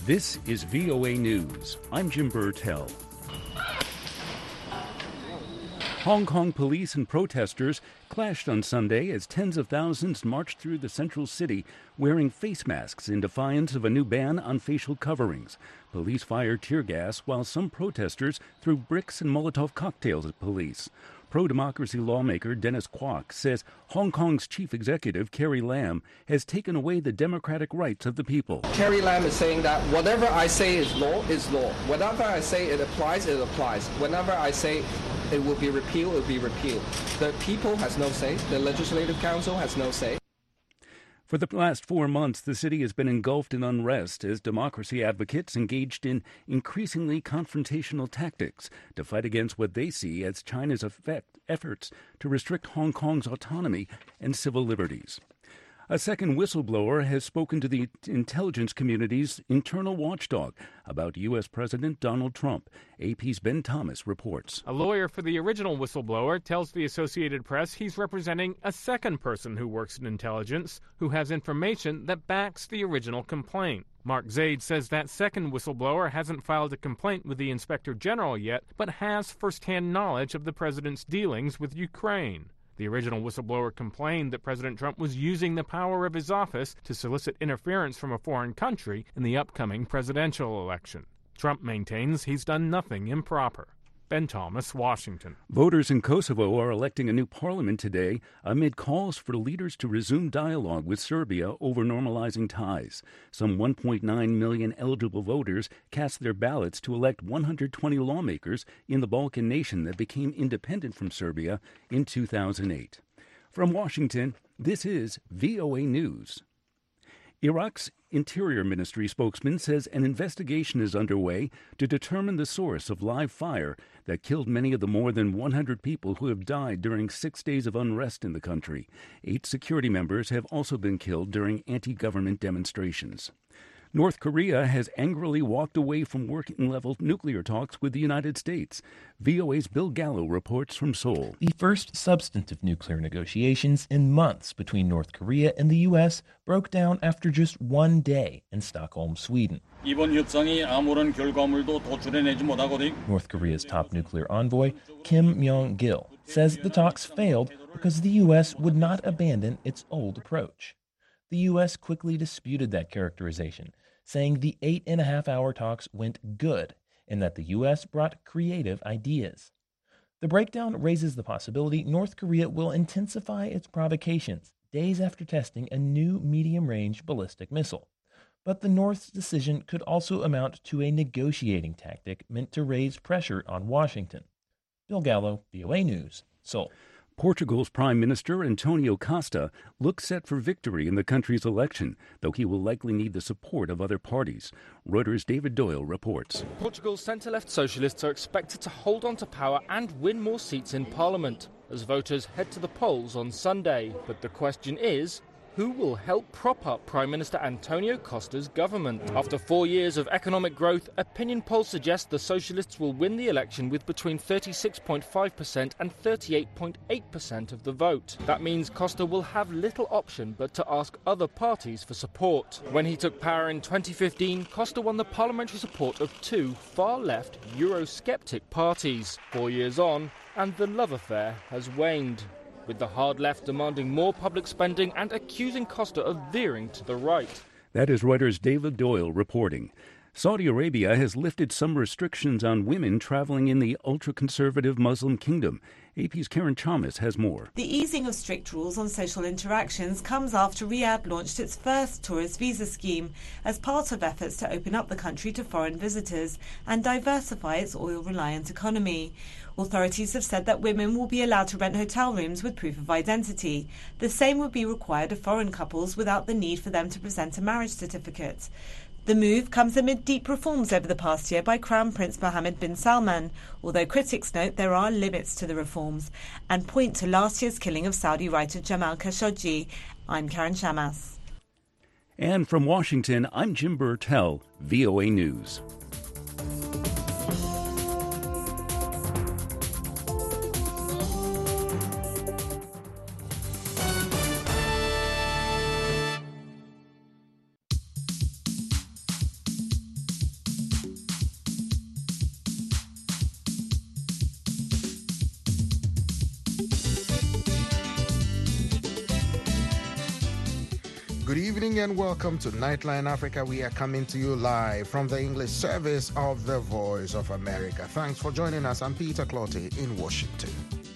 This is VOA News. I'm Jim Burtell. Hong Kong police and protesters clashed on Sunday as tens of thousands marched through the central city wearing face masks in defiance of a new ban on facial coverings. Police fired tear gas while some protesters threw bricks and Molotov cocktails at police. Pro-democracy lawmaker Dennis Kwok says Hong Kong's chief executive, Carrie Lam, has taken away the democratic rights of the people. Carrie Lam is saying that whatever I say is law, is law. Whenever I say it applies, it applies. Whenever I say it will be repealed, it will be repealed. The people has no say. The Legislative Council has no say. For the last 4 months, the city has been engulfed in unrest as democracy advocates engaged in increasingly confrontational tactics to fight against what they see as China's efforts to restrict Hong Kong's autonomy and civil liberties. A second whistleblower has spoken to the intelligence community's internal watchdog about U.S. President Donald Trump. AP's Ben Thomas reports. A lawyer for the original whistleblower tells the Associated Press he's representing a second person who works in intelligence who has information that backs the original complaint. Mark Zaid says that second whistleblower hasn't filed a complaint with the Inspector General yet, but has firsthand knowledge of the president's dealings with Ukraine. The original whistleblower complained that President Trump was using the power of his office to solicit interference from a foreign country in the upcoming presidential election. Trump maintains he's done nothing improper. Ben Thomas, Washington. Voters in Kosovo are electing a new parliament today amid calls for leaders to resume dialogue with Serbia over normalizing ties. Some 1.9 million eligible voters cast their ballots to elect 120 lawmakers in the Balkan nation that became independent from Serbia in 2008. From Washington, this is VOA News. Iraq's Interior Ministry spokesman says an investigation is underway to determine the source of live fire that killed many of the more than 100 people who have died during 6 days of unrest in the country. 8 security members have also been killed during anti-government demonstrations. North Korea has angrily walked away from working-level nuclear talks with the United States. VOA's Bill Gallo reports from Seoul. The first substantive nuclear negotiations in months between North Korea and the U.S. broke down after just 1 day in Stockholm, Sweden. North Korea's top nuclear envoy, Kim Myong-gil, says the talks failed because the U.S. would not abandon its old approach. The U.S. quickly disputed that characterization, saying the 8.5-hour talks went good and that the U.S. brought creative ideas. The breakdown raises the possibility North Korea will intensify its provocations days after testing a new medium-range ballistic missile. But the North's decision could also amount to a negotiating tactic meant to raise pressure on Washington. Bill Gallo, VOA News, Seoul. Portugal's Prime Minister Antonio Costa looks set for victory in the country's election, though he will likely need the support of other parties. Reuters' David Doyle reports. Portugal's centre-left socialists are expected to hold on to power and win more seats in Parliament as voters head to the polls on Sunday. But the question is, who will help prop up Prime Minister Antonio Costa's government? After 4 years of economic growth, opinion polls suggest the Socialists will win the election with between 36.5% and 38.8% of the vote. That means Costa will have little option but to ask other parties for support. When he took power in 2015, Costa won the parliamentary support of 2 far-left Eurosceptic parties. 4 years on, and the love affair has waned, with the hard left demanding more public spending and accusing Costa of veering to the right. That is Reuters' David Doyle reporting. Saudi Arabia has lifted some restrictions on women traveling in the ultra-conservative Muslim kingdom. AP's Karen Chalmers has more. The easing of strict rules on social interactions comes after Riyadh launched its first tourist visa scheme as part of efforts to open up the country to foreign visitors and diversify its oil-reliant economy. Authorities have said that women will be allowed to rent hotel rooms with proof of identity. The same would be required of foreign couples without the need for them to present a marriage certificate. The move comes amid deep reforms over the past year by Crown Prince Mohammed bin Salman, although critics note there are limits to the reforms and point to last year's killing of Saudi writer Jamal Khashoggi. I'm Karen Shamas. And from Washington, I'm Jim Burtell, VOA News. Good evening and welcome to Nightline Africa. We are coming to you live from the English service of the Voice of America. Thanks for joining us. I'm Peter Clottey in Washington.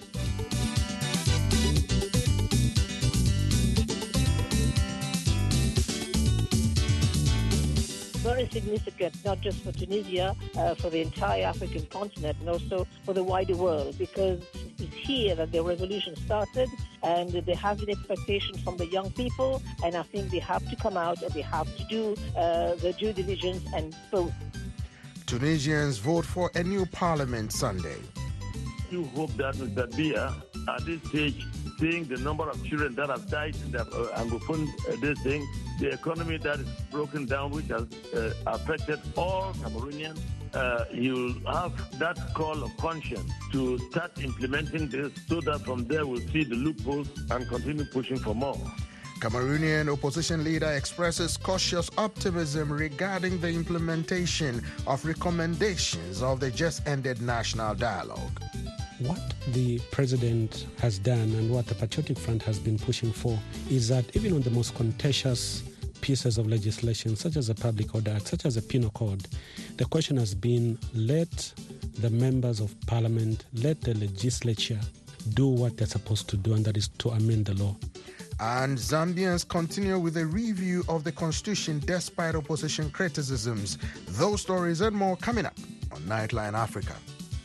Very significant, not just for Tunisia, for the entire African continent, and also for the wider world, because it's here that the revolution started, and there has been expectation from the young people, and I think they have to come out and they have to do the due diligence and vote. Tunisians vote for a new parliament Sunday. You hope that Mr. Biya, at this stage, seeing the number of children that have died in the Anglophone this thing, the economy that is broken down, which has affected all Cameroonians, you'll have that call of conscience to start implementing this so that from there we'll see the loopholes and continue pushing for more. Cameroonian opposition leader expresses cautious optimism regarding the implementation of recommendations of the just-ended national dialogue. What the president has done and what the Patriotic Front has been pushing for is that even on the most contentious pieces of legislation, such as the Public Order Act, such as the Penal Code, the question has been, let the members of parliament, let the legislature do what they're supposed to do, and that is to amend the law. And Zambians continue with a review of the constitution despite opposition criticisms. Those stories and more coming up on Nightline Africa.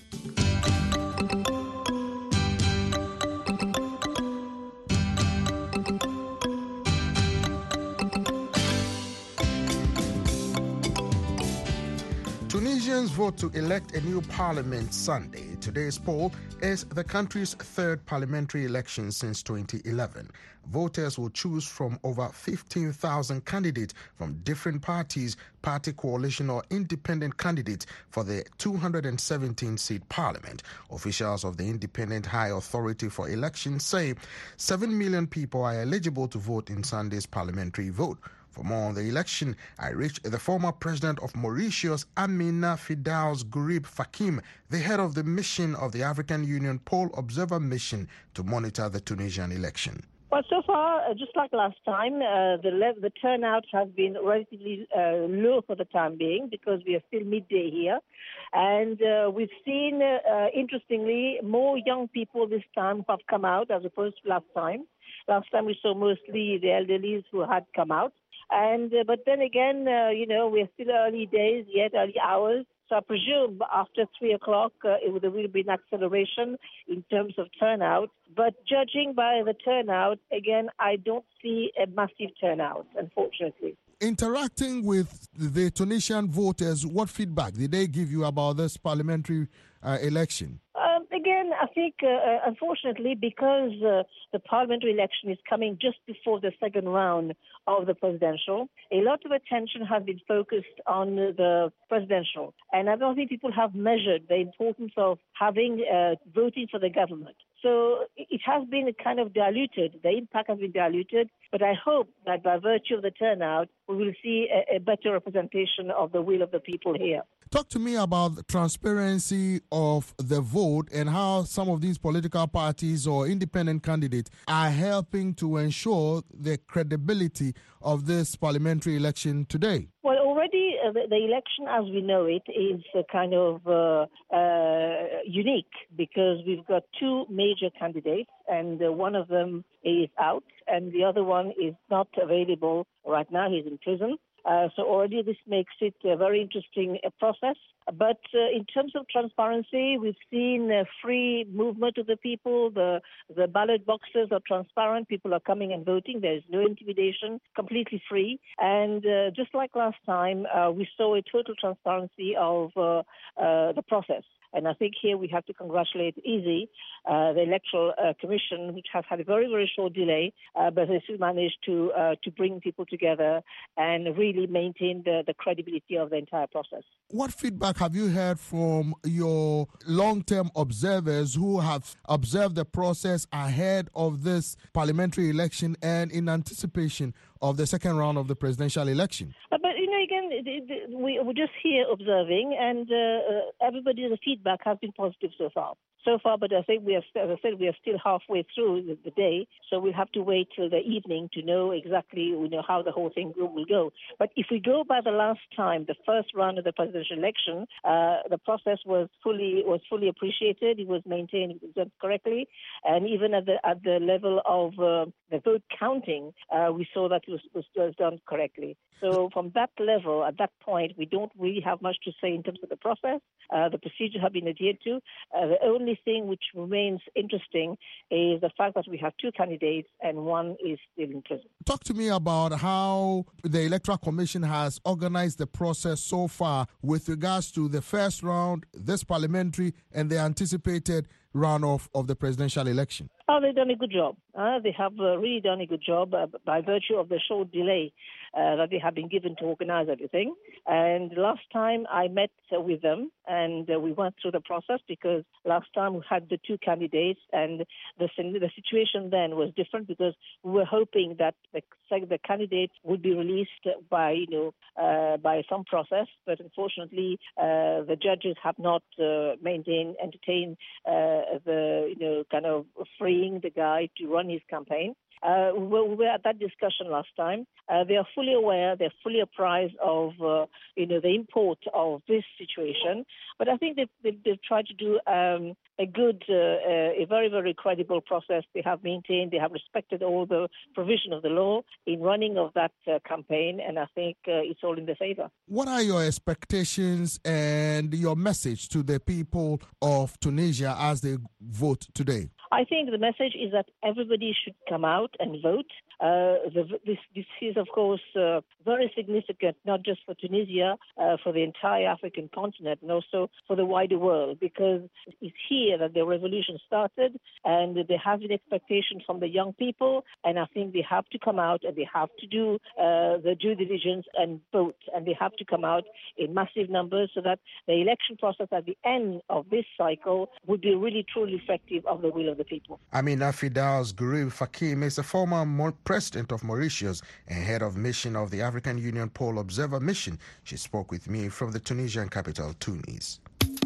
Tunisians vote to elect a new parliament Sunday. Today's poll is the country's third parliamentary election since 2011. Voters will choose from over 15,000 candidates from different parties, party coalition or independent candidates for the 217-seat parliament. Officials of the Independent High Authority for Elections say 7 million people are eligible to vote in Sunday's parliamentary vote. For more on the election, I reached the former president of Mauritius, Amina Fidaus Gurib Fakim, the head of the mission of the African Union Poll Observer Mission to monitor the Tunisian election. Well, so far, just like last time, the turnout has been relatively low for the time being because we are still midday here. And we've seen, interestingly, more young people this time who have come out as opposed to last time. Last time we saw mostly the elderly who had come out. And but then again, we're still early days, yet early hours. So I presume after 3 o'clock, there will be an acceleration in terms of turnout. But judging by the turnout, again, I don't see a massive turnout, unfortunately. Interacting with the Tunisian voters, what feedback did they give you about this parliamentary election? Again, I think, unfortunately, because the parliamentary election is coming just before the second round of the presidential, a lot of attention has been focused on the presidential. And I don't think people have measured the importance of having voting for the government. So it has been kind of diluted. The impact has been diluted. But I hope that by virtue of the turnout, we will see a better representation of the will of the people here. Talk to me about the transparency of the vote and how some of these political parties or independent candidates are helping to ensure the credibility of this parliamentary election today. Well, already the election as we know it is kind of unique because we've got two major candidates and one of them is out and the other one is not available right now. He's in prison. So already this makes it a very interesting process. But in terms of transparency, we've seen free movement of the people. The ballot boxes are transparent. People are coming and voting. There is no intimidation, completely free. And just like last time, we saw a total transparency of the process. And I think here we have to congratulate EASY, the Electoral Commission, which has had a very, very short delay, but they still managed to bring people together and really maintain the credibility of the entire process. What feedback have you heard from your long-term observers who have observed the process ahead of this parliamentary election and in anticipation of the second round of the presidential election? But, again, again, we're just here observing, and everybody's feedback has been positive so far. But I think we are still halfway through the day, so we'll have to wait till the evening to know exactly how the whole thing will go. But if we go by the last time, the first round of the presidential election, the process was fully appreciated. It was maintained, it was done correctly, and even at the level of the vote counting, we saw that it was done correctly. So from that level, at that point, we don't really have much to say in terms of the process. The procedures have been adhered to. The only thing which remains interesting is the fact that we have two candidates and one is still in prison. Talk to me about how the Electoral Commission has organized the process so far with regards to the first round, this parliamentary, and the anticipated runoff of the presidential election. Oh, they've done a good job. They have really done a good job by virtue of the short delay that they have been given to organize everything. And last time I met with them and we went through the process because last time we had the two candidates and the situation then was different because we were hoping that the candidates would be released by some process. But unfortunately, the judges have not entertained the kind of freeing the guy to run his campaign. We were at that discussion last time. They are fully aware, they're fully apprised of, the import of this situation. But I think they've tried to do a very, very credible process. They have maintained, they have respected all the provision of the law in running of that campaign, and I think it's all in their favor. What are your expectations and your message to the people of Tunisia as they vote today? I think the message is that everybody should come out and vote. This is, of course, very significant, not just for Tunisia, for the entire African continent, and also for the wider world, because it's here that the revolution started, and there has been expectation from the young people, and I think they have to come out and they have to do the due diligence and vote, and they have to come out in massive numbers so that the election process at the end of this cycle would be really, truly effective of the will of the people. Amina Firdous Gurib Fakim is a former president of Mauritius and head of mission of the African Union Poll Observer Mission. She spoke with me from the Tunisian capital, Tunis.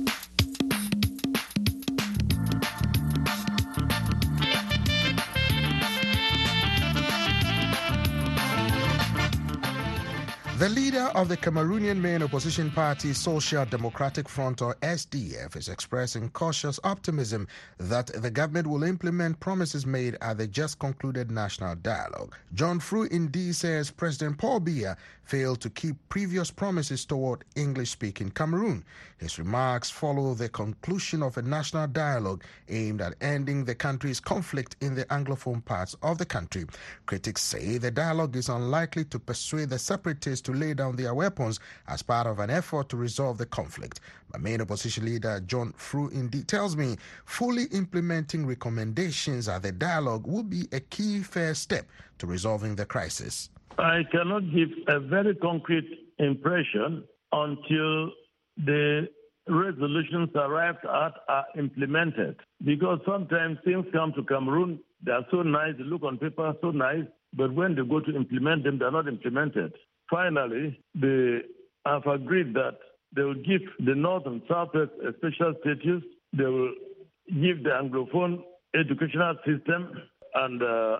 The leader of the Cameroonian main opposition party, Social Democratic Front, or SDF, is expressing cautious optimism that the government will implement promises made at the just concluded national dialogue. John Fru Indi says President Paul Biya failed to keep previous promises toward English-speaking Cameroon. His remarks follow the conclusion of a national dialogue aimed at ending the country's conflict in the Anglophone parts of the country. Critics say the dialogue is unlikely to persuade the separatists to lay down their weapons as part of an effort to resolve the conflict. My main opposition leader, John Fru Indi, tells me fully implementing recommendations at the dialogue will be a key first step to resolving the crisis. I cannot give a very concrete impression until the resolutions arrived at are implemented. Because sometimes things come to Cameroon, they are so nice, they look on paper so nice, but when they go to implement them, they are not implemented. Finally, they have agreed that they will give the North and Southwest a special status. They will give the Anglophone educational system and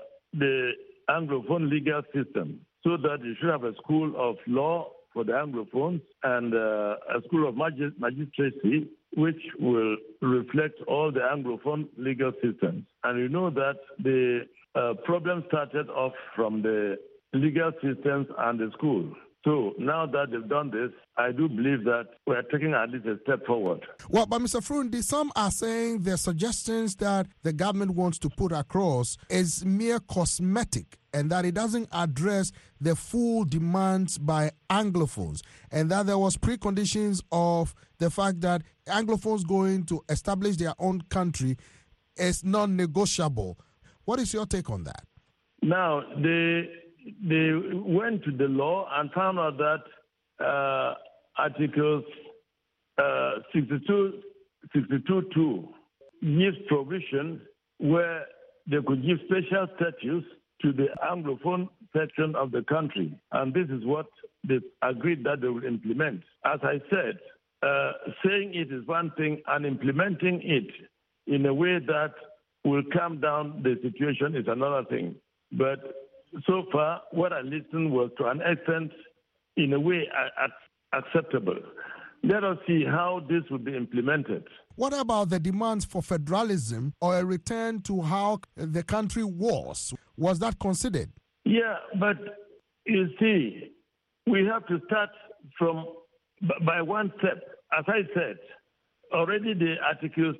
the Anglophone legal system, so that you should have a school of law for the Anglophones and a school of magistracy, which will reflect all the Anglophone legal systems. And you know that the problem started off from the legal systems and the school. So now that they've done this, I do believe that we're taking at least a step forward. Well, but Mr. Fru Indi, some are saying the suggestions that the government wants to put across is mere cosmetic and that it doesn't address the full demands by Anglophones, and that there was preconditions of the fact that Anglophones going to establish their own country is non-negotiable. What is your take on that? Now, they went to the law and found out that Articles 62.2 gives provision where they could give special status to the Anglophone section of the country. And this is what they agreed that they will implement. As I said, saying it is one thing and implementing it in a way that will calm down the situation is another thing. But so far, what I listened was to an extent, in a way, acceptable. Let us see how this will be implemented. What about the demands for federalism or a return to how the country was? Was that considered? Yeah, but you see, we have to start from by one step. As I said, already the Article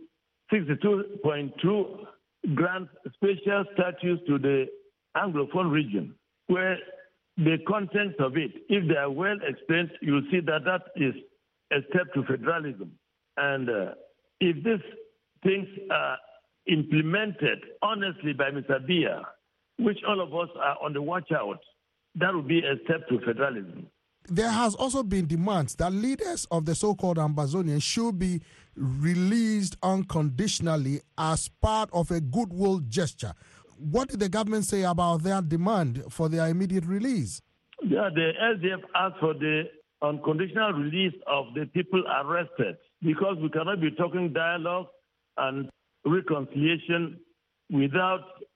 62.2 grants special status to the Anglophone region, where the contents of it, if they are well explained, you'll see that that is a step to federalism. And if these things are implemented honestly by Mr. Biya, which all of us are on the watch out, that would be a step to federalism. There has also been demands that leaders of the so-called Ambazonians should be released unconditionally as part of a goodwill gesture. What did the government say about their demand for their immediate release? Yeah, the SDF asked for the unconditional release of the people arrested because we cannot be talking dialogue and reconciliation without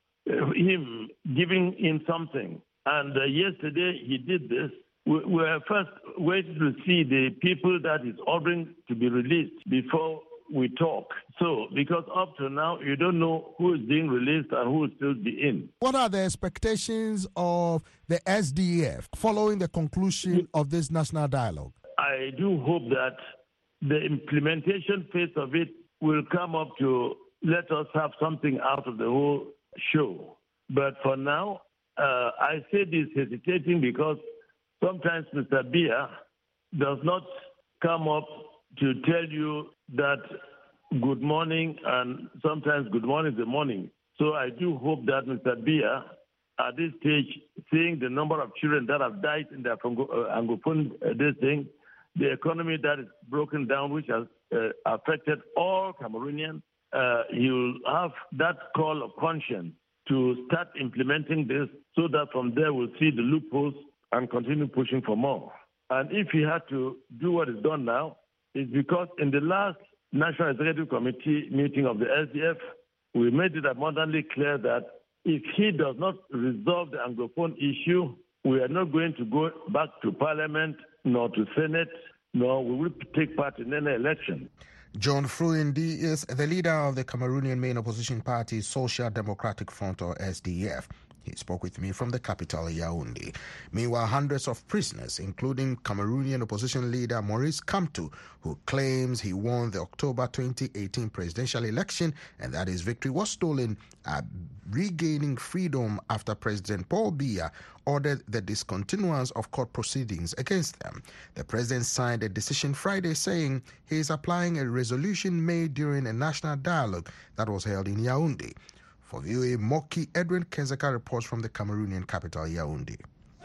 him giving in something. And yesterday he did this. We were first waiting to see the people that is ordering to be released before we talk. So, because up to now, you don't know who is being released and who will still be in. What are the expectations of the SDF following the conclusion of this national dialogue? I do hope that the implementation phase of it will come up to let us have something out of the whole show. But for now, I say this hesitating because sometimes Mr. Biya does not come up to tell you that good morning and sometimes good morning is the morning. So I do hope that Mr. Biya, at this stage, seeing the number of children that have died in the Anglophone the economy that is broken down, which has affected all Cameroonians, he will have that call of conscience to start implementing this so that from there we'll see the loopholes and continue pushing for more. And if he had to do what is done now, it's because in the last National Executive Committee meeting of the SDF, we made it abundantly clear that if he does not resolve the Anglophone issue, we are not going to go back to Parliament, nor to Senate, nor we will take part in any election. John Fruindi is the leader of the Cameroonian main opposition party, Social Democratic Front, or SDF. He spoke with me from the capital, Yaoundé. Meanwhile, hundreds of prisoners, including Cameroonian opposition leader Maurice Kamto, who claims he won the October 2018 presidential election and that his victory was stolen, are regaining freedom after President Paul Biya ordered the discontinuance of court proceedings against them. The president signed a decision Friday saying he is applying a resolution made during a national dialogue that was held in Yaoundé. For VOA Moki, Edwin Kenzeka reports from the Cameroonian capital, Yaoundé.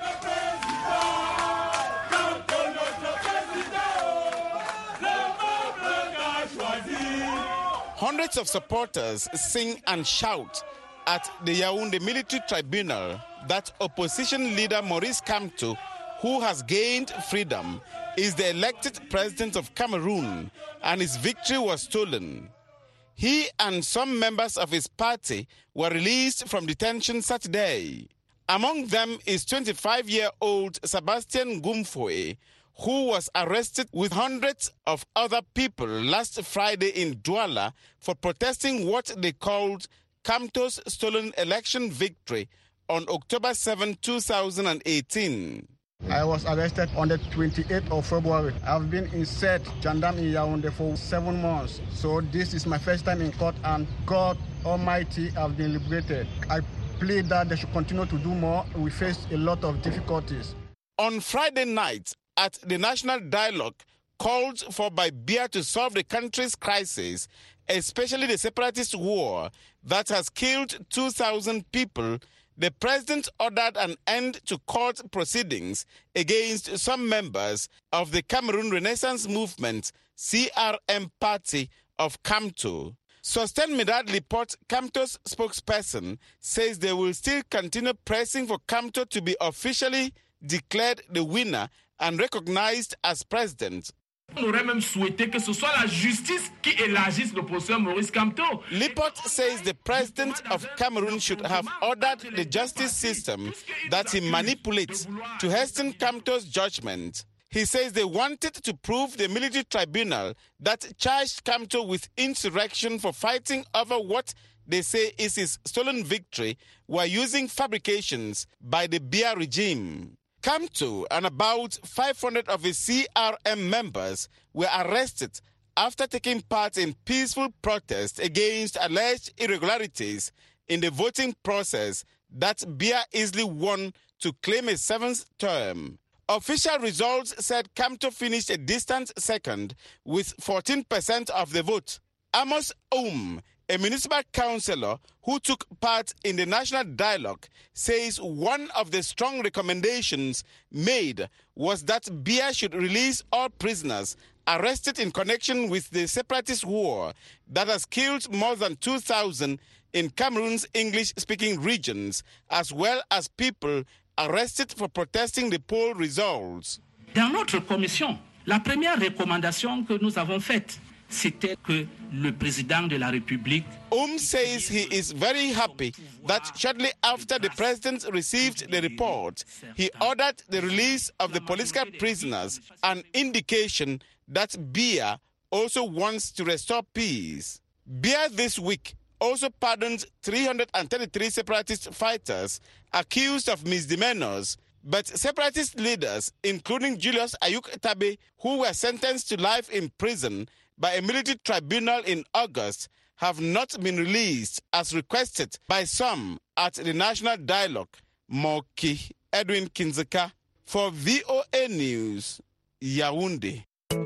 Hundreds of supporters sing and shout at the Yaoundé military tribunal that opposition leader Maurice Kamto, who has gained freedom, is the elected president of Cameroon and his victory was stolen. He and some members of his party were released from detention Saturday. Among them is 25-year-old Sebastian Gumfoe, who was arrested with hundreds of other people last Friday in Douala for protesting what they called Kamto's stolen election victory on October 7, 2018. I was arrested on the 28th of February. I've been in set gendarme in Yaoundé for 7 months. So this is my first time in court and God Almighty, I've been liberated. I plead that they should continue to do more. We face a lot of difficulties. On Friday night, at the national dialogue called for by Biya to solve the country's crisis, especially the separatist war that has killed 2,000 people, the president ordered an end to court proceedings against some members of the Cameroon Renaissance Movement, CRM party of Kamto. Sosten Midad Lipot, Kamto's spokesperson, says they will still continue pressing for Kamto to be officially declared the winner and recognized as president. On aurait même souhaité que ce soit la justice qui élargisse le procès Maurice Kamto. Lipot says the president of Cameroon should have ordered the justice system that he manipulates to hasten Kamto's judgment. He says they wanted to prove the military tribunal that charged Kamto with insurrection for fighting over what they say is his stolen victory were using fabrications by the Biya regime. Kamto and about 500 of his CRM members were arrested after taking part in peaceful protests against alleged irregularities in the voting process that Biya easily won to claim a 7th term. Official results said Kamto finished a distant second with 14% of the vote. Amos a municipal councillor who took part in the national dialogue, says one of the strong recommendations made was that Biya should release all prisoners arrested in connection with the separatist war that has killed more than 2,000 in Cameroon's English-speaking regions, as well as people arrested for protesting the poll results. Dans notre commission, la première recommandation que nous avons faite, c'était que le président de la République says he is very happy that shortly after the president received the report, he ordered the release of the political prisoners, an indication that Biya also wants to restore peace. Biya this week also pardoned 333 separatist fighters accused of misdemeanors, but separatist leaders, including Julius Ayuk Tabe, who were sentenced to life in prison by a military tribunal in August, have not been released as requested by some at the National Dialogue. Moki Edwin Kinzeka for VOA News, Yaoundé.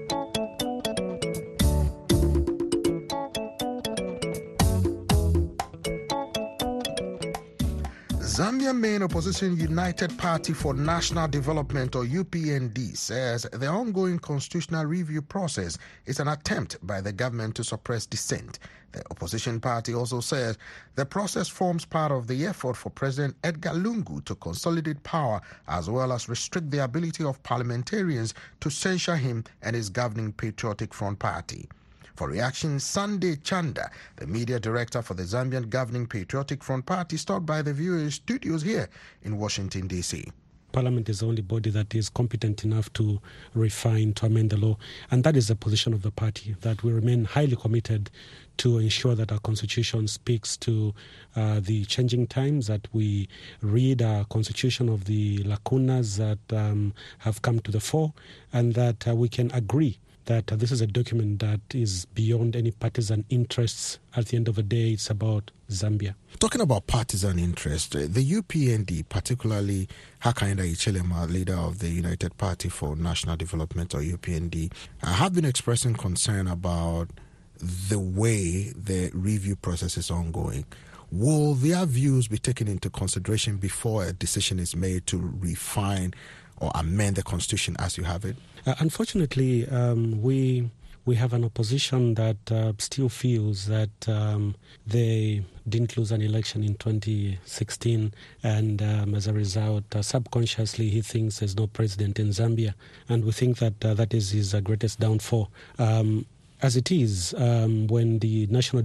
Zambian main opposition United Party for National Development, or UPND, says the ongoing constitutional review process is an attempt by the government to suppress dissent. The opposition party also says the process forms part of the effort for President Edgar Lungu to consolidate power, as well as restrict the ability of parliamentarians to censure him and his governing Patriotic Front Party. For reaction, Sunday Chanda, the media director for the Zambian governing Patriotic Front Party, stopped by the VOA studios here in Washington, D.C. Parliament is the only body that is competent enough to refine, to amend the law. And that is the position of the party, that we remain highly committed to ensure that our constitution speaks to the changing times, that we read our constitution of the lacunas that have come to the fore, and that we can agree that this is a document that is beyond any partisan interests. At the end of the day, it's about Zambia. Talking about partisan interest, the UPND, particularly Hakainde Hichilema, leader of the United Party for National Development, or UPND, have been expressing concern about the way the review process is ongoing. Will their views be taken into consideration before a decision is made to refine or amend the constitution as you have it? Unfortunately, we have an opposition that still feels that they didn't lose an election in 2016, and as a result, subconsciously he thinks there's no president in Zambia, and we think that that is his greatest downfall. As it is, when the National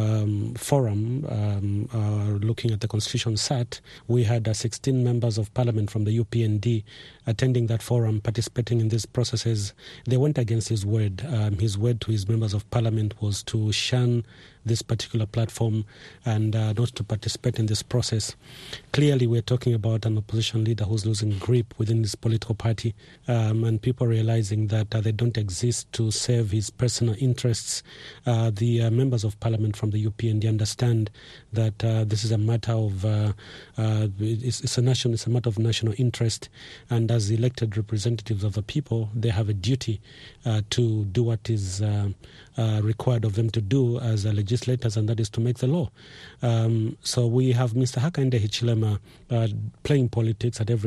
Forum looking at the Constitution sat, we had 16 members of Parliament from the UPND attending that forum, participating in these processes. They went against his word. His word to his members of Parliament was to shun this particular platform and not to participate in this process. Clearly, we're talking about an opposition leader who's losing grip within his political party, and people realizing that they don't exist to serve his personal interests. The members of Parliament from the UPND understand that this is a matter of it's a matter of national interest, and as elected representatives of the people, they have a duty to do what is required of them to do as legislators, and that is to make the law. So we have Mr. Hakainde Hichilema playing politics at every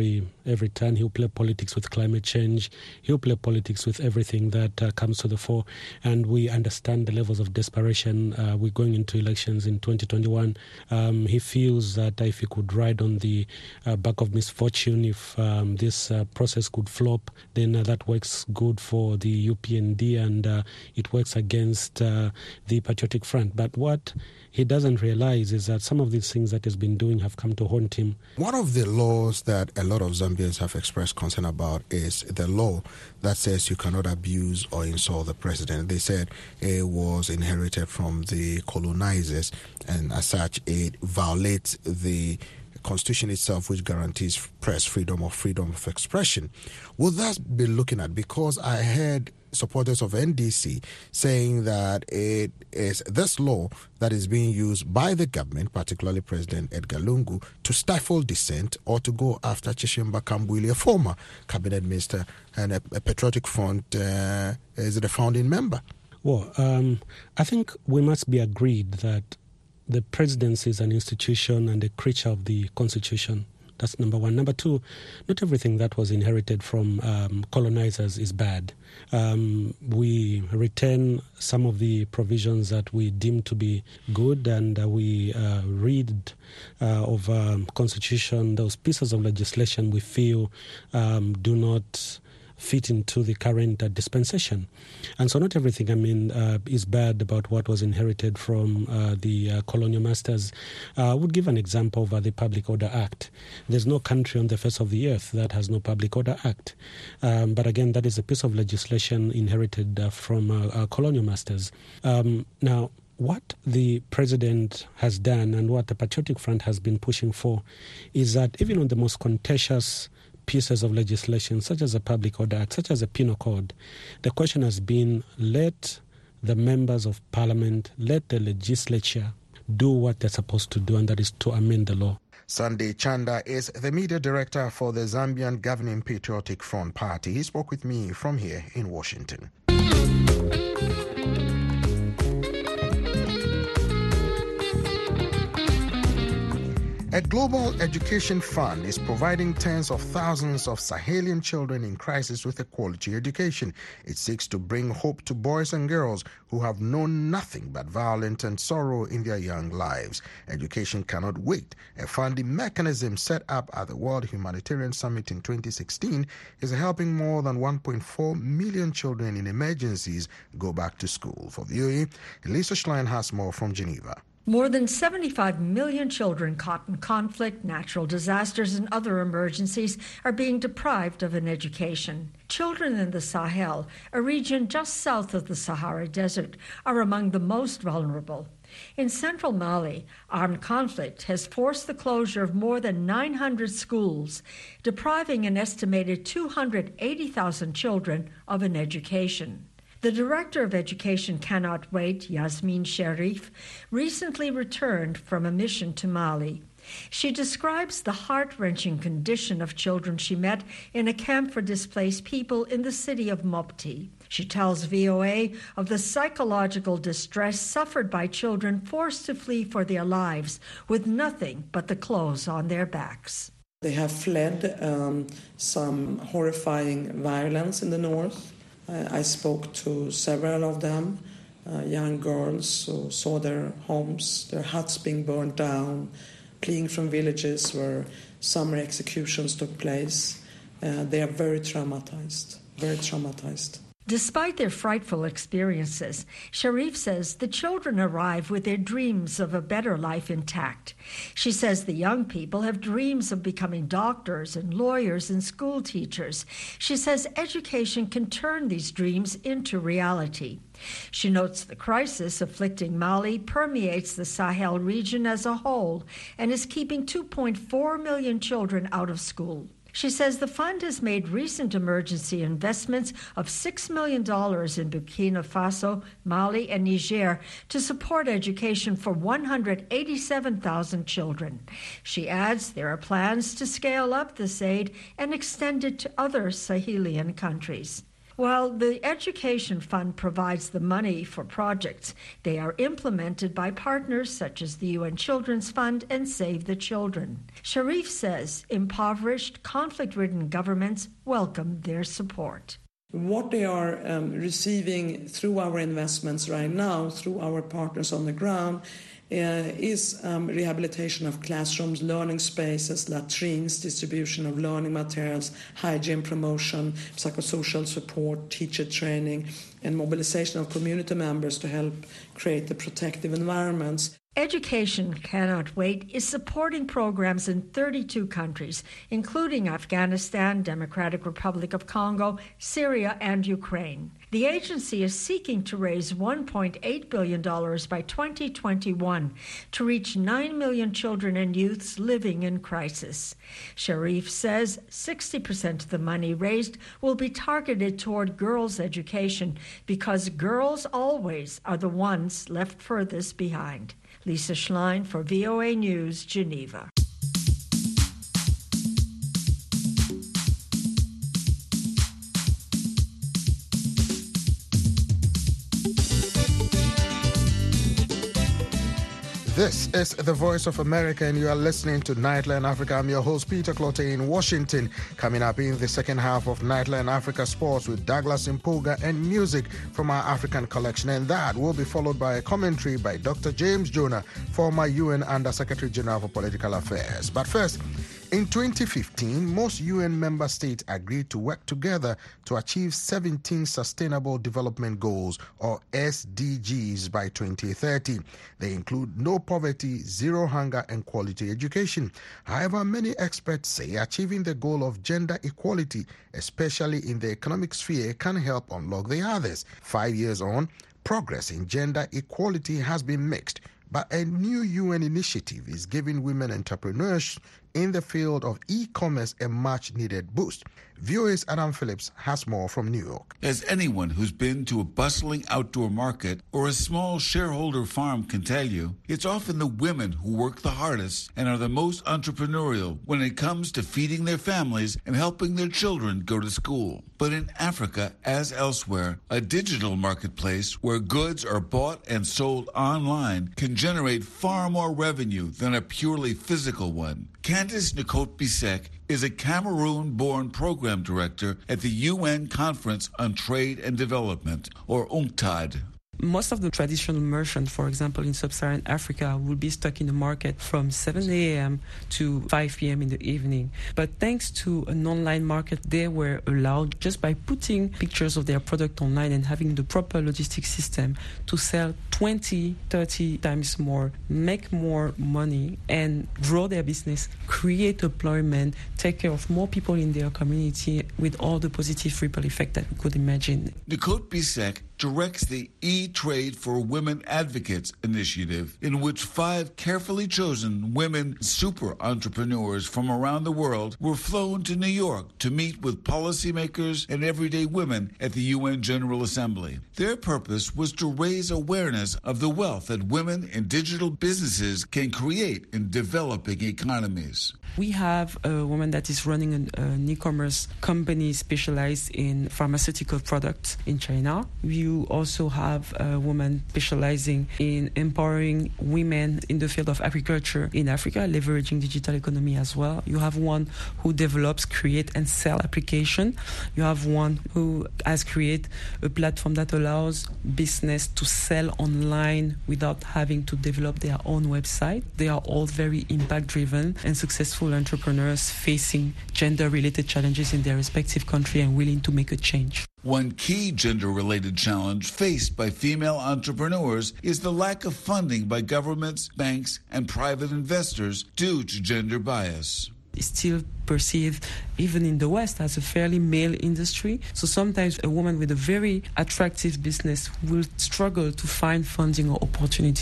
every turn. He'll play politics with climate change. He'll play politics with everything that comes to the fore. And we understand the levels of desperation. We're going into elections in 2021. He feels that if he could ride on the back of misfortune, if this process could flop, then that works good for the UPND and it works against the Patriotic Front. But what he doesn't realize is that some of these things that he's been doing have come to haunt him. One of the laws that a lot of Zambians have expressed concern about is the law that says you cannot abuse or insult the president. They said it was inherited from the colonizers, and as such, it violates the Constitution itself, which guarantees press freedom or freedom of expression. Will that be looking at? Because I heard supporters of NDC saying that it is this law that is being used by the government, particularly President Edgar Lungu, to stifle dissent or to go after Chishimba Kambwili, a former cabinet minister and a Patriotic Front is the founding member. Well, I think we must be agreed that the presidency is an institution and a creature of the Constitution. That's number one. Number two, not everything that was inherited from colonizers is bad. We retain some of the provisions that we deem to be good, and we read of Constitution, those pieces of legislation we feel do not fit into the current dispensation. And so not everything, is bad about what was inherited from the colonial masters. I would give an example of the Public Order Act. There's no country on the face of the earth that has no Public Order Act. But again, that is a piece of legislation inherited from colonial masters. Now, what the president has done and what the Patriotic Front has been pushing for is that even on the most contentious pieces of legislation, such as a Public Order Act, such as a Penal Code, the question has been, let the members of Parliament, let the legislature do what they're supposed to do, and that is to amend the law. Sunday Chanda is the media director for the Zambian governing Patriotic Front Party. He spoke with me from here in Washington. A global education fund is providing tens of thousands of Sahelian children in crisis with a quality education. It seeks to bring hope to boys and girls who have known nothing but violence and sorrow in their young lives. Education cannot wait. A funding mechanism set up at the World Humanitarian Summit in 2016 is helping more than 1.4 million children in emergencies go back to school. For VOA, Elisa Schlein has more from Geneva. More than 75 million children caught in conflict, natural disasters, and other emergencies are being deprived of an education. Children in the Sahel, a region just south of the Sahara Desert, are among the most vulnerable. In central Mali, armed conflict has forced the closure of more than 900 schools, depriving an estimated 280,000 children of an education. The Director of Education Cannot Wait, Yasmin Sherif, recently returned from a mission to Mali. She describes the heart-wrenching condition of children she met in a camp for displaced people in the city of Mopti. She tells VOA of the psychological distress suffered by children forced to flee for their lives with nothing but the clothes on their backs. They have fled some horrifying violence in the north. I spoke to several of them, young girls who saw their homes, their huts being burned down, fleeing from villages where summer executions took place. They are very traumatized, very traumatized. Despite their frightful experiences, Sharif says the children arrive with their dreams of a better life intact. She says the young people have dreams of becoming doctors and lawyers and school teachers. She says education can turn these dreams into reality. She notes the crisis afflicting Mali permeates the Sahel region as a whole and is keeping 2.4 million children out of school. She says the fund has made recent emergency investments of $6 million in Burkina Faso, Mali, and Niger to support education for 187,000 children. She adds there are plans to scale up this aid and extend it to other Sahelian countries. While the Education Fund provides the money for projects, they are implemented by partners such as the UN Children's Fund and Save the Children. Sharif says impoverished, conflict-ridden governments welcome their support. What they are receiving through our investments right now, through our partners on the ground, is rehabilitation of classrooms, learning spaces, latrines, distribution of learning materials, hygiene promotion, psychosocial support, teacher training, and mobilization of community members to help create the protective environments. Education Cannot Wait is supporting programs in 32 countries, including Afghanistan, Democratic Republic of Congo, Syria, and Ukraine. The agency is seeking to raise $1.8 billion by 2021 to reach 9 million children and youths living in crisis. Sharif says 60% of the money raised will be targeted toward girls' education because girls always are the ones left furthest behind. Lisa Schlein for VOA News, Geneva. This is the Voice of America, and you are listening to Nightline Africa. I'm your host, Peter Clotte in Washington. Coming up in the second half of Nightline Africa Sports with Douglas Impoga and music from our African collection. And that will be followed by a commentary by Dr. James Jonah, former UN Under-Secretary General for Political Affairs. But first, in 2015, most UN member states agreed to work together to achieve 17 Sustainable Development Goals, or SDGs, by 2030. They include no poverty, zero hunger, and quality education. However, many experts say achieving the goal of gender equality, especially in the economic sphere, can help unlock the others. 5 years on, progress in gender equality has been mixed, but a new UN initiative is giving women entrepreneurs in the field of e-commerce a much-needed boost. VOA's Adam Phillips has more from New York. As anyone who's been to a bustling outdoor market or a small shareholder farm can tell you, it's often the women who work the hardest and are the most entrepreneurial when it comes to feeding their families and helping their children go to school. But in Africa, as elsewhere, a digital marketplace where goods are bought and sold online can generate far more revenue than a purely physical one. Candice Nkot-Bisek is a Cameroon-born program director at the UN Conference on Trade and Development, or UNCTAD. Most of the traditional merchants, for example, in sub-Saharan Africa, will be stuck in the market from 7 a.m. to 5 p.m. in the evening. But thanks to an online market, they were allowed, just by putting pictures of their product online and having the proper logistics system, to sell 20, 30 times more, make more money, and grow their business, create employment, take care of more people in their community with all the positive ripple effect that we could imagine. Nkot-Bisek directs the E-Trade for Women Advocates initiative, in which 5 carefully chosen women super entrepreneurs from around the world were flown to New York to meet with policymakers and everyday women at the UN General Assembly. Their purpose was to raise awareness of the wealth that women in digital businesses can create in developing economies. We have a woman that is running an e-commerce company specialized in pharmaceutical products in China. You also have a woman specializing in empowering women in the field of agriculture in Africa, leveraging digital economy as well. You have one who develops, create, and sell application. You have one who has created a platform that allows business to sell online without having to develop their own website. They are all very impact-driven and successful entrepreneurs facing gender-related challenges in their respective country and willing to make a change. One key gender-related challenge faced by female entrepreneurs is the lack of funding by governments, banks, and private investors due to gender bias. It's still perceived, even in the West, as a fairly male industry. So sometimes a woman with a very attractive business will struggle to find funding or opportunities.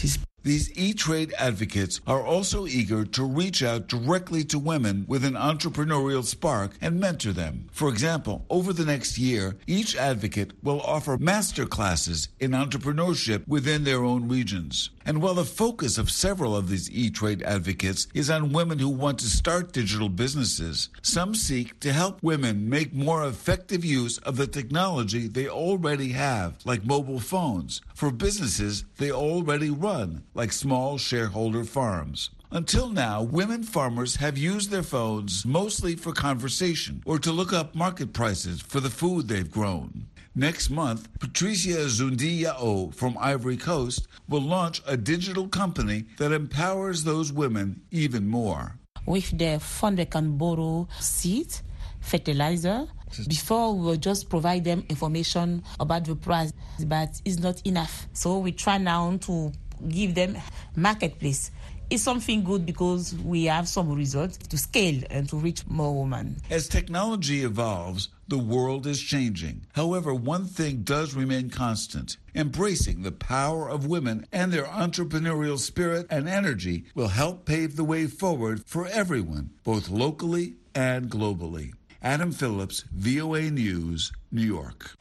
These e-trade advocates are also eager to reach out directly to women with an entrepreneurial spark and mentor them. For example, over the next year, each advocate will offer master classes in entrepreneurship within their own regions. And while the focus of several of these e-trade advocates is on women who want to start digital businesses, some seek to help women make more effective use of the technology they already have, like mobile phones, for businesses they already run, like small shareholder farms. Until now, women farmers have used their phones mostly for conversation or to look up market prices for the food they've grown. Next month, Patricia Zundi Yao from Ivory Coast will launch a digital company that empowers those women even more. With the fund, they can borrow seed, fertilizer. Before, we will just provide them information about the price, but it's not enough. So we try now to give them marketplace. It's something good because we have some results to scale and to reach more women. As technology evolves, the world is changing. However, one thing does remain constant. Embracing the power of women and their entrepreneurial spirit and energy will help pave the way forward for everyone, both locally and globally. Adam Phillips, VOA News, New York.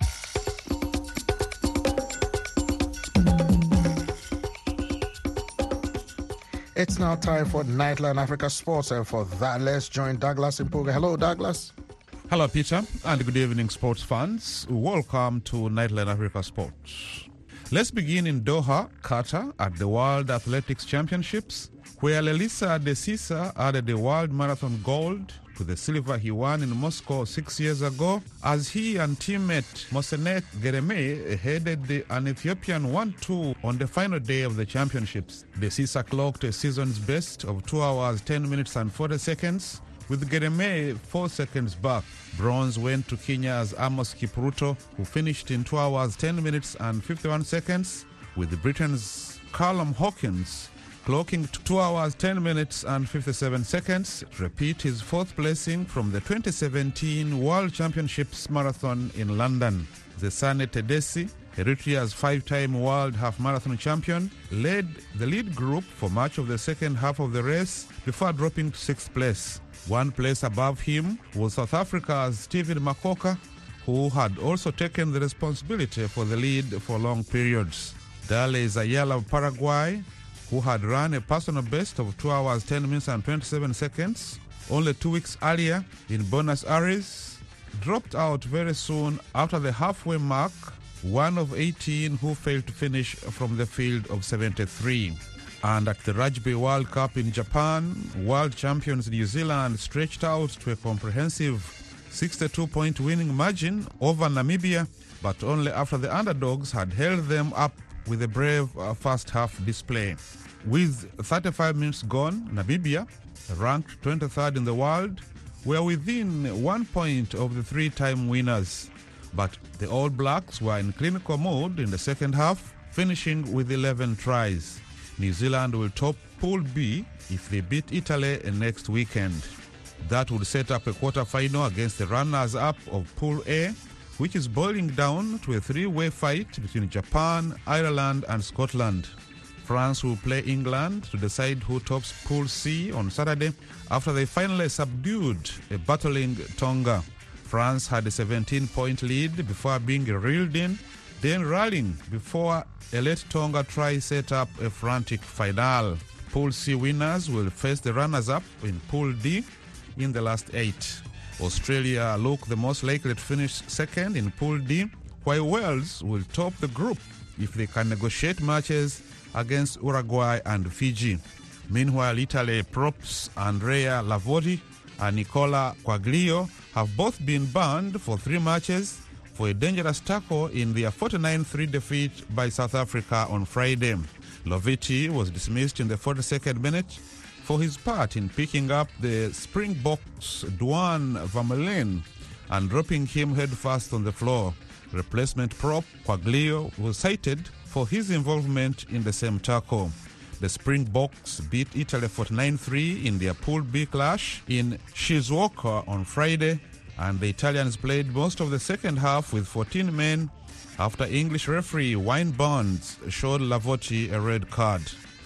It's now time for Nightline Africa Sports, and for that, let's join Douglas Impuga. Hello, Douglas. Hello, Peter, and good evening, sports fans. Welcome to Nightline Africa Sports. Let's begin in Doha, Qatar, at the World Athletics Championships, where Lelisa Desisa added the World Marathon gold to the silver he won in Moscow 6 years ago, as he and teammate Mosenet Gereme headed an Ethiopian 1-2 on the final day of the championships. Desisa clocked a season's best of 2 hours, 10 minutes and 40 seconds, with Gereme 4 seconds back. Bronze went to Kenya's Amos Kipruto, who finished in 2 hours, 10 minutes and 51 seconds, with Britain's Callum Hawkins clocking 2 hours, 10 minutes and 57 seconds to repeat his fourth placing from the 2017 World Championships Marathon in London. Zesane Tedesi, Eritrea's 5-time World Half Marathon champion, led the lead group for much of the second half of the race before dropping to 6th place. 1 place above him was South Africa's Stephen Makoka, who had also taken the responsibility for the lead for long periods. Dale Zayala of Paraguay, who had run a personal best of 2 hours, 10 minutes and 27 seconds only 2 weeks earlier in Buenos Aires, dropped out very soon after the halfway mark, one of 18 who failed to finish from the field of 73. And at the Rugby World Cup in Japan, world champions New Zealand stretched out to a comprehensive 62-point winning margin over Namibia, but only after the underdogs had held them up with a brave first half display. With 35 minutes gone, Namibia, ranked 23rd in the world, were within 1 point of the 3-time winners. But the All Blacks were in clinical mode in the second half, finishing with 11 tries. New Zealand will top Pool B if they beat Italy next weekend. That would set up a quarter-final against the runners-up of Pool A, which is boiling down to a 3-way fight between Japan, Ireland and Scotland. France will play England to decide who tops Pool C on Saturday after they finally subdued a battling Tonga. France had a 17-point lead before being reeled in, then rallying before a late Tonga try set up a frantic final. Pool C winners will face the runners-up in Pool D in the last 8. Australia look the most likely to finish second in Pool D, while Wales will top the group if they can negotiate matches against Uruguay and Fiji. Meanwhile, Italy props Andrea Lavori and Nicola Quaglio have both been banned for 3 matches for a dangerous tackle in their 49-3 defeat by South Africa on Friday. Loviti was dismissed in the 42nd minute for his part in picking up the Springboks' Duan Vermeulen and dropping him headfirst on the floor. Replacement prop Quaglio was cited for his involvement in the same tackle. The Springboks beat Italy 49-3 in their Pool B clash in Shizuoka on Friday, and the Italians played most of the second half with 14 men after English referee Wayne Barnes showed Lavoti a red card.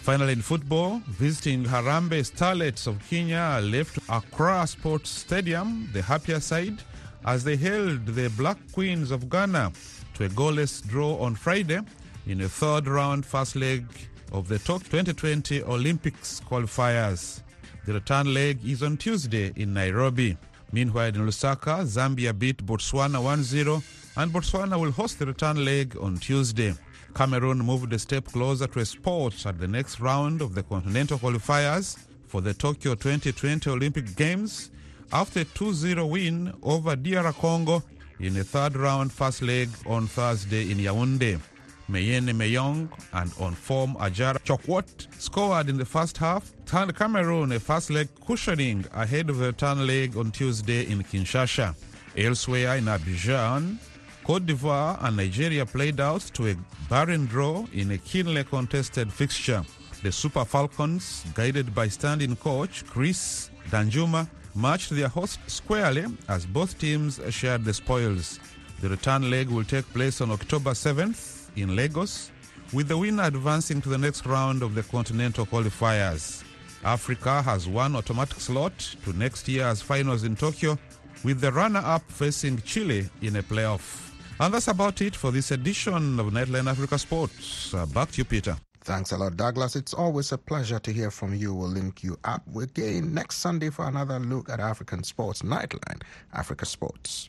Finally, in football, visiting Harambee Starlets of Kenya left Accra Sports Stadium, the happier side, as they held the Black Queens of Ghana to a goalless draw on Friday in a third-round first leg of the Tokyo 2020 Olympics qualifiers. The return leg is on Tuesday in Nairobi. Meanwhile, in Lusaka, Zambia beat Botswana 1-0, and Botswana will host the return leg on Tuesday. Cameroon moved a step closer to a spot at the next round of the continental qualifiers for the Tokyo 2020 Olympic Games after a 2-0 win over DR Congo in a third-round first leg on Thursday in Yaoundé. Meyene Meyong and on-form Ajara Chokwot scored in the first half, turned Cameroon a first-leg cushioning ahead of the return leg on Tuesday in Kinshasa. Elsewhere in Abidjan, Cote d'Ivoire and Nigeria played out to a barren draw in a keenly contested fixture. The Super Falcons, guided by stand-in coach Chris Danjuma, matched their host squarely as both teams shared the spoils. The return leg will take place on October 7th in Lagos, with the winner advancing to the next round of the continental qualifiers. Africa has one automatic slot to next year's finals in Tokyo, with the runner-up facing Chile in a playoff. And that's about it for this edition of Nightline Africa Sports. Back to you, Peter. Thanks a lot, Douglas. It's always a pleasure to hear from you. We'll link you up again next Sunday for another look at African sports. Nightline Africa Sports.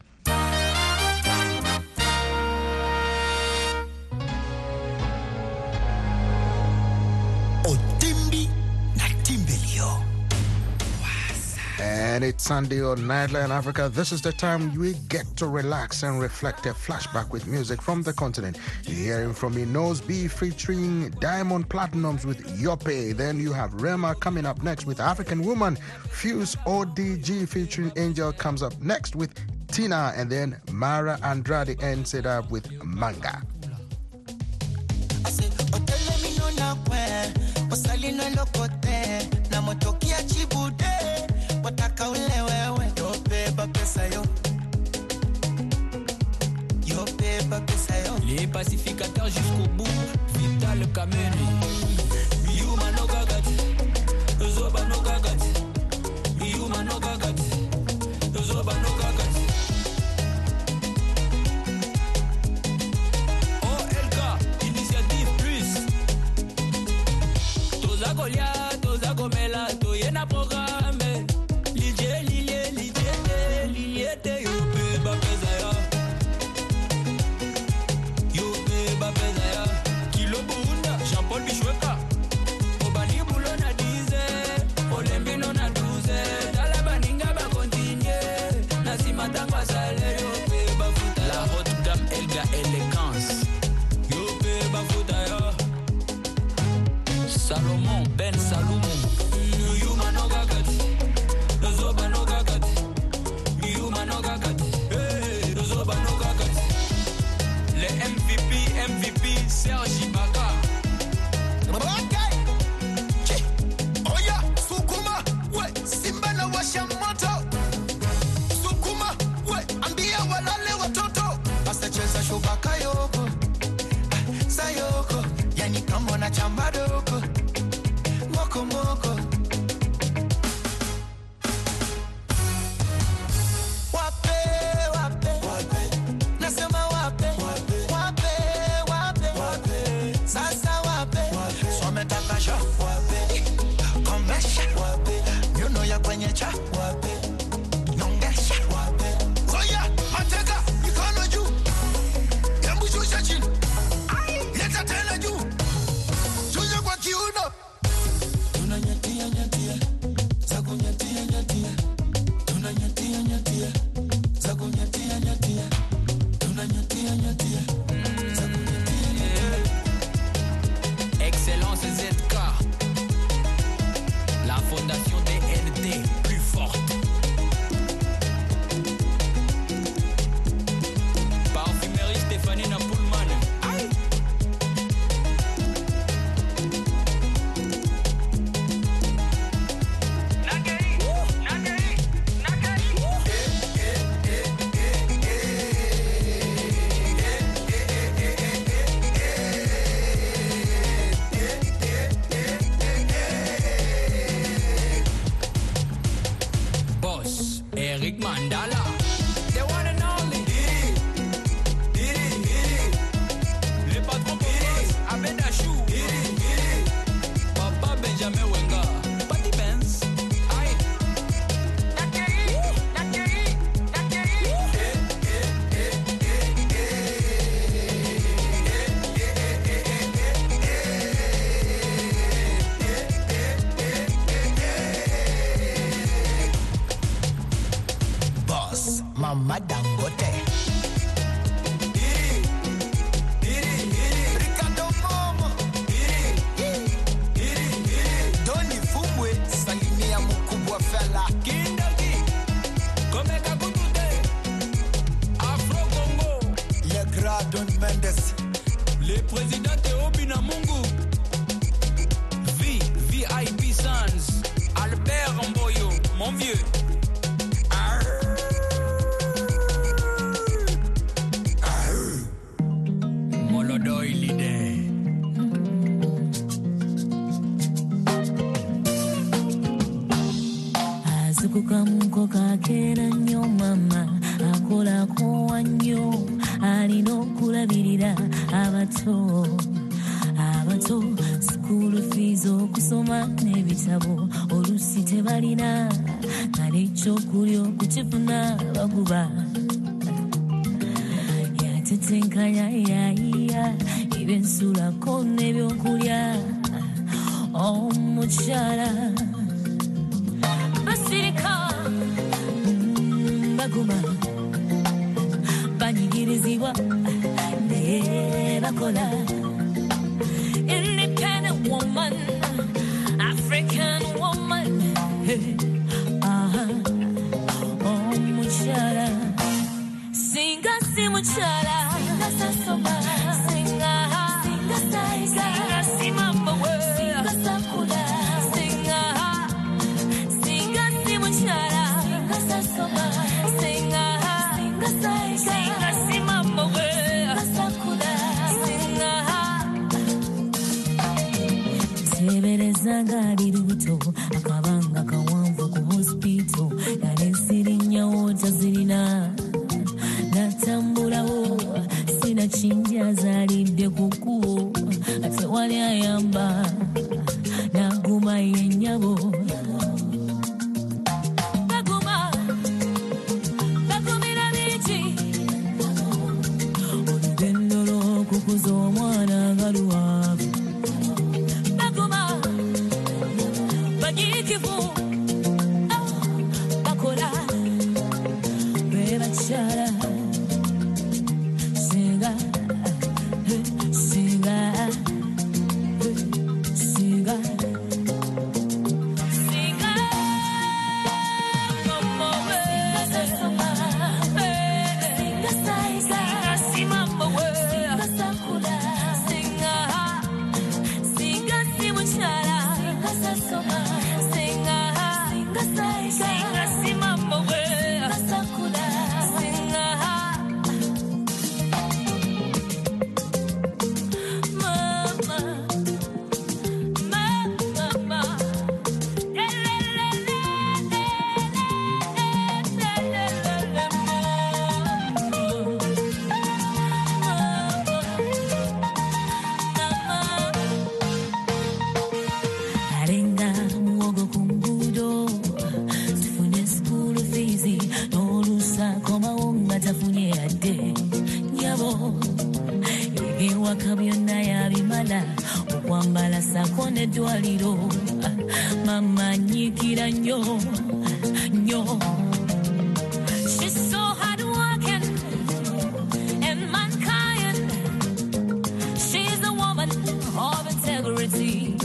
And it's Sunday on Nightline Africa. This is the time we get to relax and reflect. A flashback with music from the continent. You're hearing from me, Nose B featuring Diamond Platinums with Yope. Then you have Rema coming up next with African Woman. Fuse ODG featuring Angel comes up next with Tina. And then Mara Andrade ends it up with Manga. Wataka ule wewe yobeba pesa yo yobeba pesa yo les pacificateurs jusqu'au bout Vital Kameni Yuma no gagati Zoba no gagati Yuma no gagati Zoba no gagati OLK Initiative Plus Toza Goliath Toza Gomela Toyena programme Salomon Ben Salomon Yuma no gagati Zoba no gagati Yuma no gagati Zoba no gagati Le MVP Serge Ibaka Oya Sukuma we Simba na washa moto Sukuma we ambia walale watoto Basta cheza shubaka yoko Sayoko yani kama na chambadoko Moko moko Wape wape wape Nasema wape wape wape wape Sasa wape Sometaka sha wape Komesha wape Nyuno ya kwenye cha wape Nongesha wape Oya mateka mikono juu Yambu shusha chini Leta tena juu Shusha Presidente Obina Mungu. VIP Sons. Albert Ramboyo, mon vieux. Molodoi leader. Azukukamuko kakera nnyo mama akolako wannyo alina okulabirira abato school fees okusoma n'ebitabo olusi tebalina nga n'ekyokulya okukifuna baguba yatetenkanya yayiya ebyensulako n'ebyokulya omukyala basirika baguma banyigirizibwa naye bakola independent woman, African woman. Oh, muchala. Singa si muchala. Singa sa soba. Singa ha. Singa sa isa. Singa si mama we. Singa sa kula. Singa ha. Singa si muchala. Singa sa soba. Singa ha. Singa sa isa. Singa si mama we. Singa sa kula. Singa ha. Seberezanga liruto akabanga kawanvu ku hospital yanesirinnyawo tazirina natambulawo sina kinja zalidde ku kkubo ate wali ayamba naguma yennyabo bagumira biki olugendo lw'okukuza omwana galuwaavu bakola bebachala singa singa singa singa mama we singa singa si mama we singa singa singa si muchala singa sasoma singa si mama we sakula singa mama mama arenga muogo kungudo tafunye ate nyabo ebiwaka byonna yabimala okwambala sako n'eddwaliro mama nyikira nnyo nnyo. She's so hard working and mankind. She's a woman of integrity,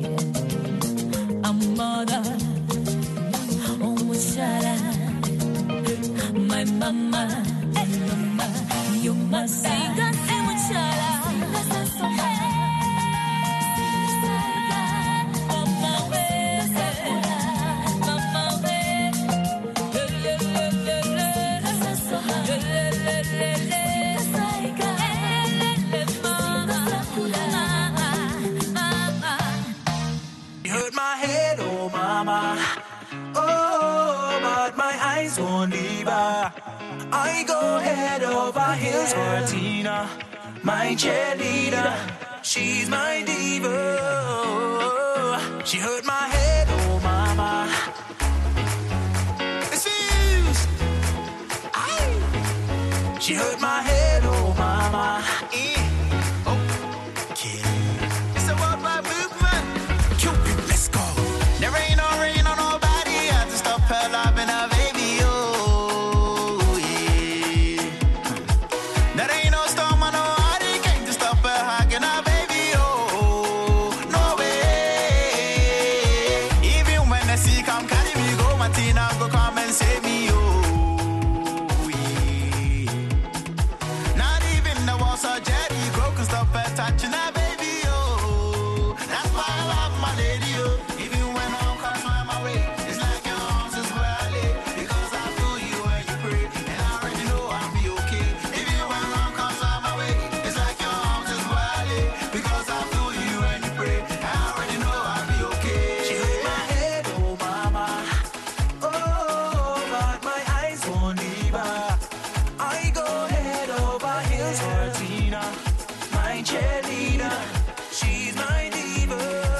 a mother, oh muchala, my mama. You must sing a muchala. You hurt my head, oh mama. Oh, but my eyes won't leave her. I go head over heels for Tina, my cheerleader. She's my diva. She hurt my head, oh mama. It's fused. She hurt my head, oh mama. Okay. It's a worldwide movement. Cupid, let's go. There ain't no rain on nobody. I have to stop her loving her baby. touching her, baby, oh. That's why I love my lady, oh. Even when I'm comes my way, it's like your arms is where I lay. Because I feel you when you pray, and I already know I'll be okay. Even when I'm comes my way, it's like your arms is where I lay. Because I feel you when you pray, and I already know I'll be okay. She hurt my head, oh mama, oh, but my eyes won't leave her. I go head over heels for Tina, my cheerleader. She's my diva.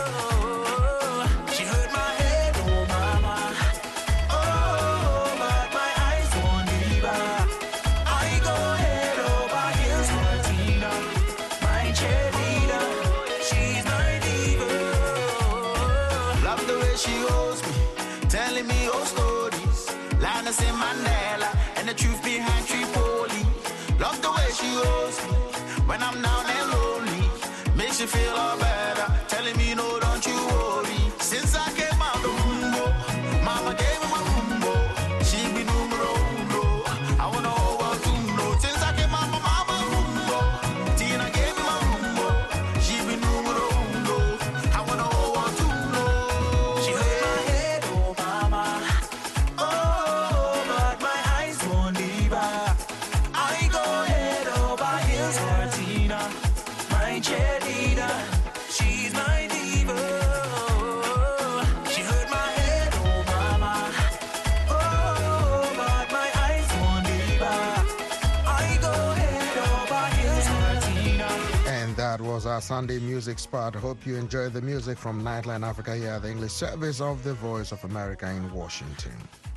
She hurt my head, oh mama. Oh, but my eyes won't leave her. I go head over heels for Tina, my cheerleader. She's my diva. Love the way she holds me, telling me old stories. Linus and Mandela, and the truth behind Tripoli. Love the way she holds me when I'm down and lonely. Makes you feel all better, telling me no, don't you worry. Since I came out the rumbo, mama gave me my rumbo. She be numero uno, I wanna know what to know. Since I came out my mama rumbo, Tina gave me my rumbo. She be numero uno, I wanna know what to know. She hurt my head, oh mama. Oh, but my eyes won't leave her. I go head over heels for Tina, my cheerleader. She's my diva. She hurt my head, oh mama. Oh, but my eyes won't leave her. I go head over heels for Tina. And that was our Sunday music spot. Hope you enjoyed the music from Nightline Africa here at the English service of the Voice of America in Washington.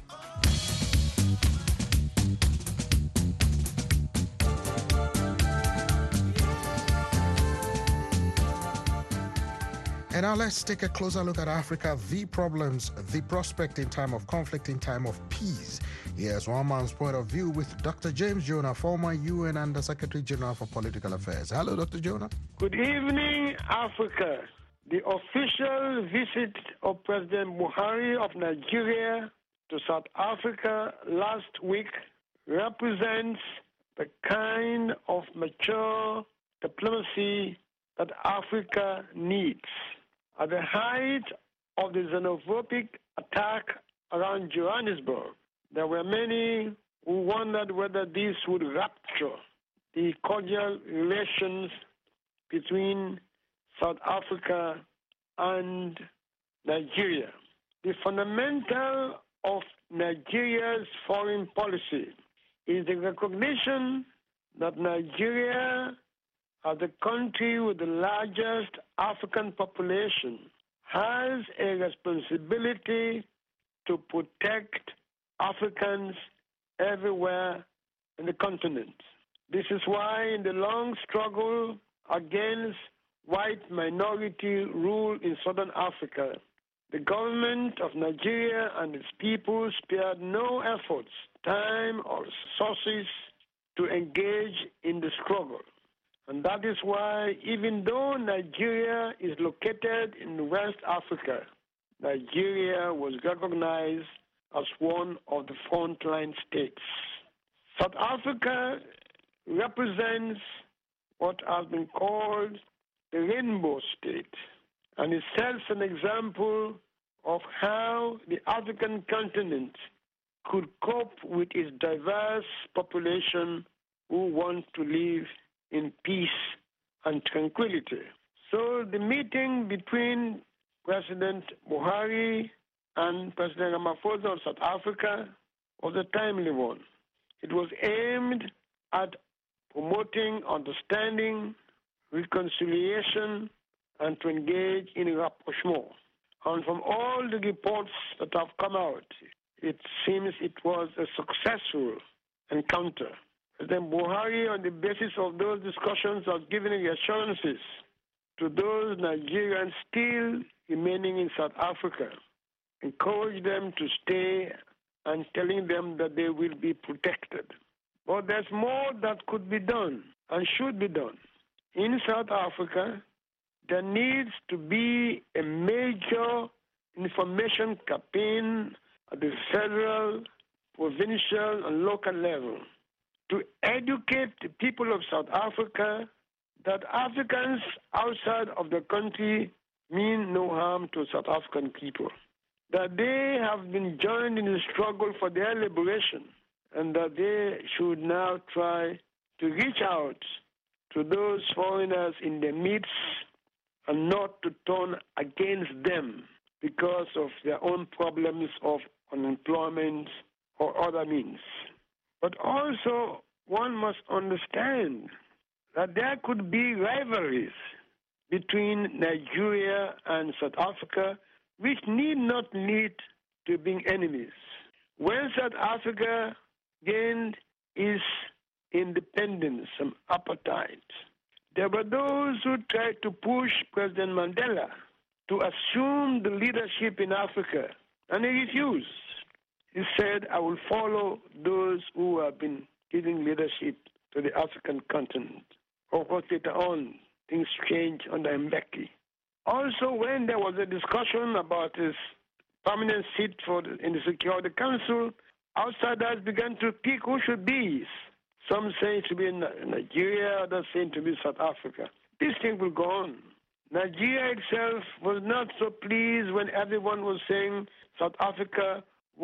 And now let's take a closer look at Africa, the problems, the prospect in time of conflict, in time of peace. Here's one man's point of view with Dr. James Jonah, former UN Under Secretary General for Political Affairs. Hello, Dr. Jonah. Good evening, Africa. The official visit of President Buhari of Nigeria to South Africa last week represents the kind of mature diplomacy that Africa needs. At the height of the xenophobic attack around Johannesburg, there were many who wondered whether this would rupture the cordial relations between South Africa and Nigeria. The fundamental of Nigeria's foreign policy is the recognition that Nigeria, as the country with the largest African population, has a responsibility to protect Africans everywhere in the continent. This is why in the long struggle against white minority rule in Southern Africa, the government of Nigeria and its people spared no efforts, time, or resources to engage in the struggle. And that is why, even though Nigeria is located in West Africa, Nigeria was recognized as one of the frontline states. South Africa represents what has been called the rainbow state, and it sets an example of how the African continent could cope with its diverse population who want to live in peace and tranquility. So the meeting between President Buhari and President Ramaphosa of South Africa was a timely one. It was aimed at promoting understanding, reconciliation, and to engage in rapprochement. And from all the reports that have come out, it seems it was a successful encounter. President Buhari, on the basis of those discussions, has given reassurances to those Nigerians still remaining in South Africa, encourage them to stay and telling them that they will be protected. But there's more that could be done and should be done. In South Africa, there needs to be a major information campaign at the federal, provincial, and local level to educate the people of South Africa that Africans outside of the country mean no harm to South African people, that they have been joined in the struggle for their liberation, and that they should now try to reach out to those foreigners in their midst and not to turn against them because of their own problems of unemployment or other means. But also, one must understand that there could be rivalries between Nigeria and South Africa, which need not lead to being enemies. When South Africa gained its independence and apartheid, there were those who tried to push President Mandela to assume the leadership in Africa, and he refused. He said, I will follow those who have been giving leadership to the African continent. Of course, later on, things changed under Mbeki. Also, when there was a discussion about his permanent seat in the Security Council, outsiders began to pick who should be. Some say it should be in Nigeria, others say it to be South Africa. This thing will go on. Nigeria itself was not so pleased when everyone was saying South Africa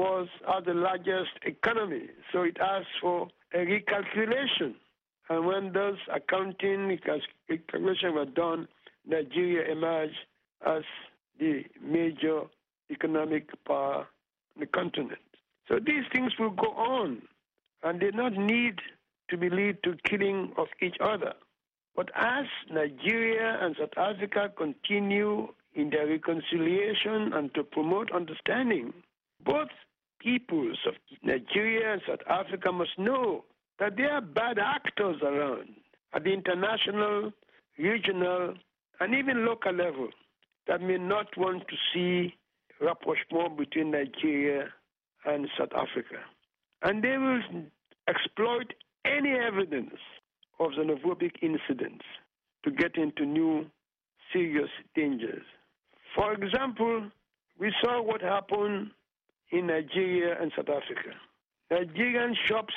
had the largest economy, so it asked for a recalculation. And when those accounting recalculations were done, Nigeria emerged as the major economic power on the continent. So these things will go on, and they not need to be lead to killing of each other. But as Nigeria and South Africa continue in their reconciliation and to promote understanding, both peoples of Nigeria and South Africa must know that there are bad actors around at the international, regional, and even local level that may not want to see rapprochement between Nigeria and South Africa. And they will exploit any evidence of xenophobic incidents to get into new serious dangers. For example, we saw what happened in Nigeria and South Africa. Nigerian shops,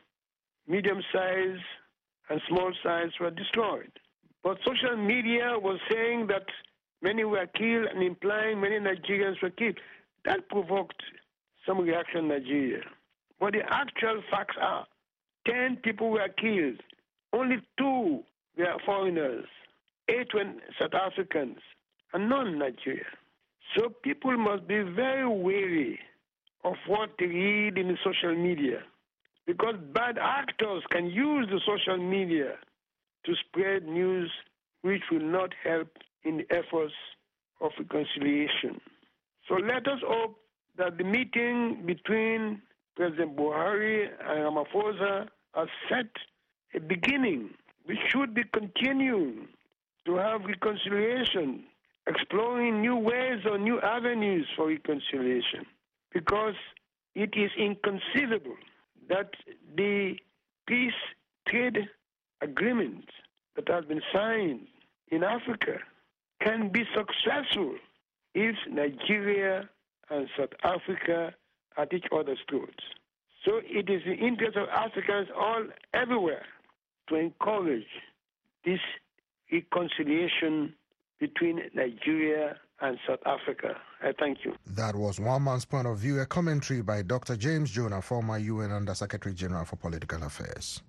medium size and small size, were destroyed. But social media was saying that many were killed and implying many Nigerians were killed. That provoked some reaction in Nigeria. But the actual facts are 10 people were killed. Only 2 were foreigners. 8 were South Africans, and none Nigeria. So people must be very wary of what they read in the social media, because bad actors can use the social media to spread news which will not help in the efforts of reconciliation. So let us hope that the meeting between President Buhari and Ramaphosa has set a beginning. We should be continuing to have reconciliation, exploring new ways or new avenues for reconciliation, because it is inconceivable that the peace trade agreement that has been signed in Africa can be successful if Nigeria and South Africa are at each other's throats. So it is the interest of Africans all everywhere to encourage this reconciliation between Nigeria and South Africa. I thank you. That was one man's point of view, a commentary by Dr. James Jonah, former UN Under-Secretary General for Political Affairs.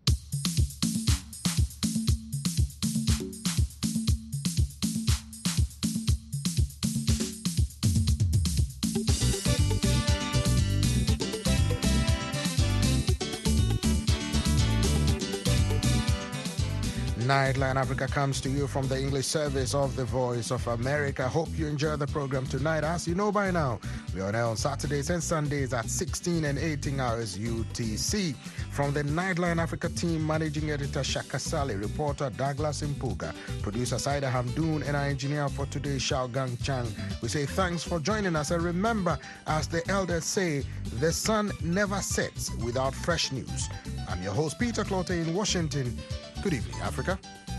Nightline Africa comes to you from the English service of the Voice of America. Hope you enjoy the program tonight. As you know by now, we are on Saturdays and Sundays at 16 and 18 hours UTC. From the Nightline Africa team, Managing Editor Shaka Sali, reporter Douglas Impuga, producer Saida Hamdoon, and our engineer for today, Xiao Gang Chang. We say thanks for joining us, and remember, as the elders say, the sun never sets without fresh news. I'm your host, Peter Clote in Washington. Good evening, Africa.